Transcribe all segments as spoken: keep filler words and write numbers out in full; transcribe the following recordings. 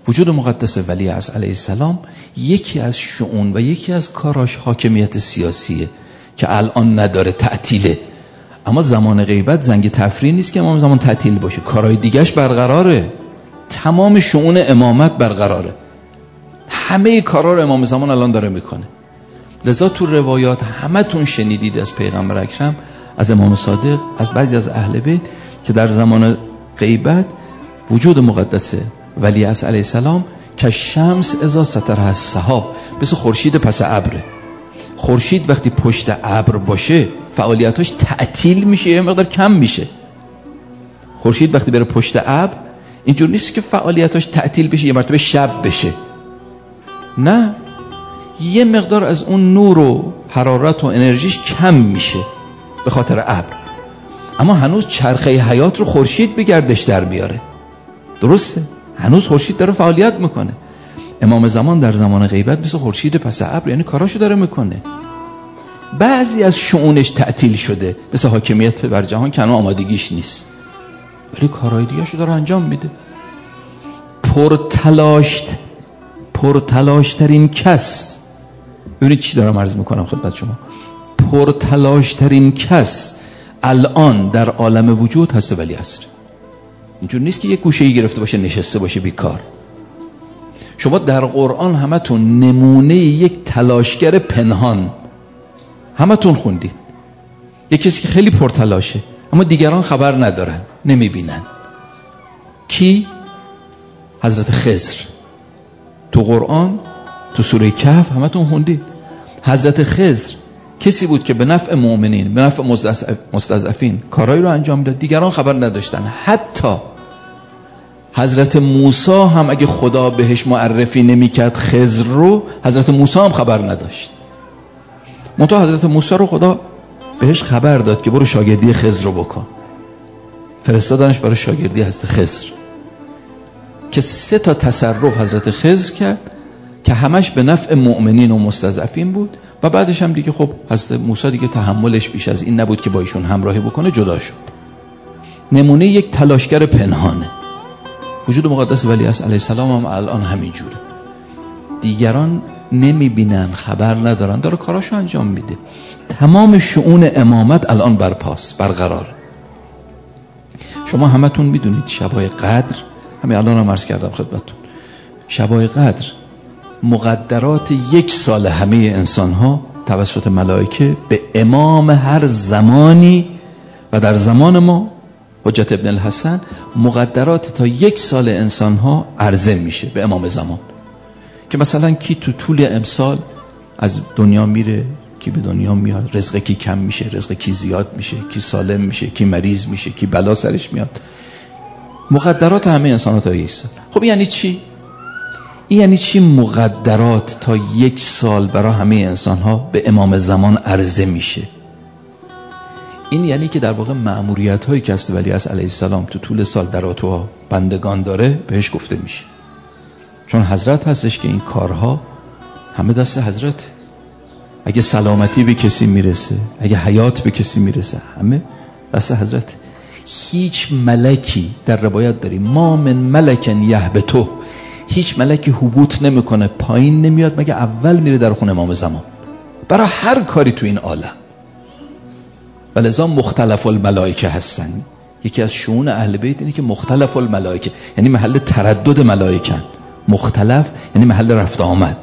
وجود مقدس ولی عصر علیه السلام یکی از شؤون و یکی از کاراش حاکمیت سیاسیه که الان نداره، تعطیله. اما زمان غیبت زنگ تفریح نیست که امام زمان تعطیل باشه، کارهای دیگهش برقراره، تمام شؤون امامت برقراره، همه کارا رو امام زمان الان داره میکنه. لذا تو روایات همه تون شنیدید از پیغمبر اکرم، از امام صادق، از بعضی از اهل بیت که در زمان غیبت وجود مقدس ولی عصر علیه السلام که شمس اذا سترها السحاب، مثل خورشید پس ابره. خورشید وقتی پشت ابر باشه فعالیتاش تعطیل میشه، یه مقدار کم میشه. خورشید وقتی بره پشت ابر اینجور نیست که فعالیتاش تعطیل بشه، یه مرتبه شب بشه. نه، یه مقدار از اون نور و حرارت و انرژیش کم میشه به خاطر ابر. اما هنوز چرخه حیات رو خورشید به گردش در بیاره. درسته؟ هنوز خورشید داره فعالیت میکنه. امام زمان در زمان غیبت مثل خورشید پس ابر، یعنی کاراشو داره میکنه. بعضی از شؤونش تعطیل شده، مثل حاکمیت بر جهان که هنوز آمادگیش نیست، ولی کارهای دیگه‌شو داره انجام میده. پرتلاشت پرتلاشترین کس، ببینید چی دارم عرض میکنم خدمت شما، پرتلاشترین کس الان در عالم وجود هست ولی عصر. اینجور نیست که یک گوشه‌ای گرفته باشه نشسته باشه بیکار. شما در قرآن همتون نمونه یک تلاشگر پنهان همتون خوندید، یک کسی که خیلی پرتلاشه اما دیگران خبر ندارن، نمیبینن. کی؟ حضرت خضر. تو قرآن تو سوره کهف همتون خوندید. حضرت خضر کسی بود که به نفع مؤمنین، به نفع مستضعفین کارهایی رو انجام داد، دیگران خبر نداشتن. حتی حضرت موسی هم اگه خدا بهش معرفی نمیکرد خضر رو، حضرت موسی هم خبر نداشت. منتها حضرت موسی رو خدا بهش خبر داد که برو شاگردی خضر رو بکن. فرستادنش برای شاگردی حضرت خضر که سه تا تصرف حضرت خضر کرد که همش به نفع مؤمنین و مستضعفین بود. و بعدش هم دیگه خب حضرت موسی دیگه تحملش بیش از این نبود که با ایشون همراهی بکنه، جدا شد. نمونه یک تلاشگر پنهانه. وجود مقدس ولی عصر علیه السلام هم الان همین جوره. دیگران نمیبینن، خبر ندارن، داره کاراشو انجام میده. تمام شؤون امامت الان برپاس، برقرار. شما همتون میدونید شبای قدر، همین الان هم عرض کردم خدمتتون، شبای قدر مقدرات یک سال همه انسان ها توسط ملائکه به امام هر زمانی و در زمان ما حجت ابن الحسن مقدرات تا یک سال انسان ها عرضه میشه به امام زمان، که مثلا کی تو طول امسال از دنیا میره، کی به دنیا میاد، رزق کی کم میشه، رزق کی زیاد میشه، کی سالم میشه، کی مریض میشه، کی بلا سرش میاد. مقدرات همه انسان ها تا یک سال. خب یعنی چی؟ این یعنی چی مقدرات تا یک سال برای همه انسان ها به امام زمان عرضه میشه؟ این یعنی که در واقع مأموریت هایی که است ولی عصر علیه السلام تو طول سال در اتوها بندگان داره بهش گفته میشه. چون حضرت هستش که این کارها همه دست حضرت. اگه سلامتی به کسی میرسه، اگه حیات به کسی میرسه، همه دست حضرت. هیچ ملکی، در روایت داریم ما من ملکن یهبطه، هیچ ملکی هبوط نمیکنه، پایین نمیاد مگه اول میره در خون امام زمان برای هر کاری تو این عالم. ولذا مختلف الملائکه هستن. یکی از شؤون اهل بیت اینه که مختلف الملائکه یعنی محل تردد ملائکن، مختلف یعنی محل رفت آمد.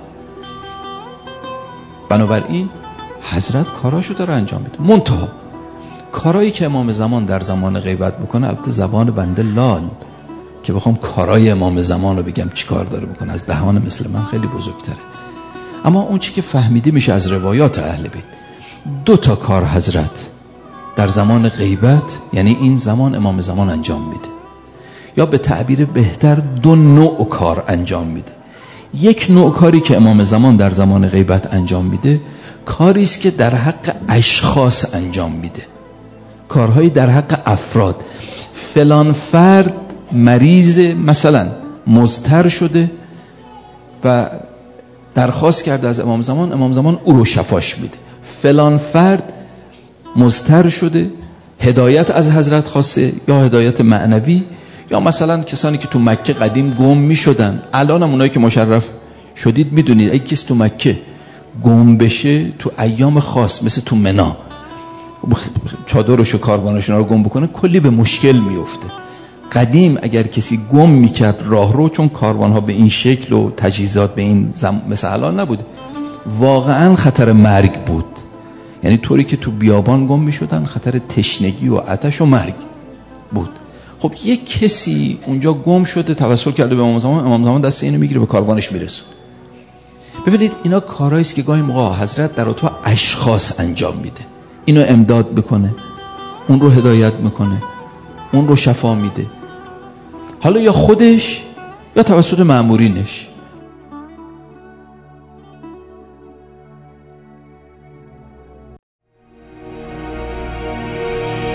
بنابراین حضرت کاراشو داره انجام میده. منتها کارایی که امام زمان در زمان غیبت میکنه، البته زبان بنده لال که بخوام کارای امام زمان رو بگم چی کار داره میکنه از دهان مثل من خیلی بزرگتره. اما اون چی که فهمیده میشه از روایات اهل بیت، دو تا کار حضرت در زمان غیبت، یعنی این زمان امام زمان انجام میده، یا به تعبیر بهتر دو نوع کار انجام میده. یک نوع کاری که امام زمان در زمان غیبت انجام میده، کاری است که در حق اشخاص انجام میده، کارهایی در حق افراد. فلان فرد مریض مثلا مضطر شده و درخواست کرده از امام زمان، امام زمان او رو شفاش میده. فلان فرد مضطر شده، هدایت از حضرت خواسته، یا هدایت معنوی یا مثلا کسانی که تو مکه قدیم گم می شدن، الان هم اونایی که مشرف شدید میدونید اگه کسی تو مکه گم بشه تو ایام خاص مثل تو منا چادرش و کاروانشون رو گم بکنه کلی به مشکل میفته. قدیم اگر کسی گم میکرد راه رو، چون کاروانها به این شکل و تجهیزات به این زم... مثل الان نبود، واقعا خطر مرگ بود. یعنی طوری که تو بیابان گم میشدن خطر تشنگی و آتش و مرگ بود. خب یک کسی اونجا گم شده، توسل کرده به امام زمان، امام زمان دست اینو میگیره به کاروانش میرسونه. ببینید اینا کارهایی است که گاهی موقع حضرت در اتو اشخاص انجام میده، اینو امداد بکنه، اون رو هدایت میکنه، اون رو شفا میده، حالا یا خودش یا توسط مأمورینش.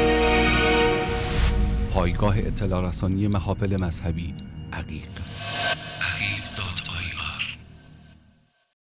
پایگاه اطلاع رسانی محافل مذهبی عقیق.